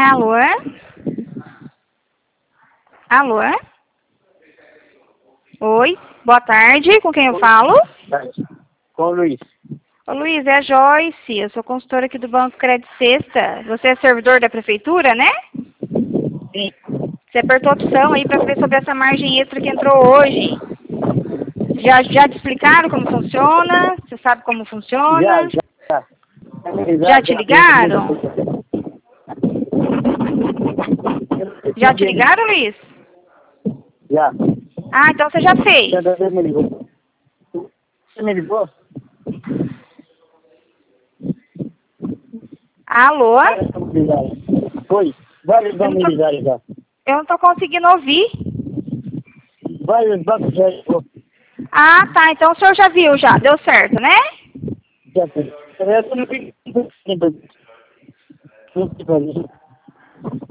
Alô? Alô? Oi, boa tarde, com quem eu falo? Com o Luiz. Ô Luiz, é a Joyce, eu sou consultora aqui do Banco Crédito Sexta. Você é servidor da prefeitura, né? Sim. Você apertou a opção aí para ver sobre essa margem extra que entrou hoje. Já te explicaram como funciona? Você sabe como funciona? Já. Já te ligaram? Já te ligaram, Luiz? Já. Ah, então você já fez. Você me ligou? Você me ligou? Alô? Foi. Vários vão me ligar já. Eu não tô conseguindo ouvir. Vários bancos já ligou. Ah, tá. Então o senhor já viu, já. Deu certo, né? Já foi. Eu não fico. Não fico.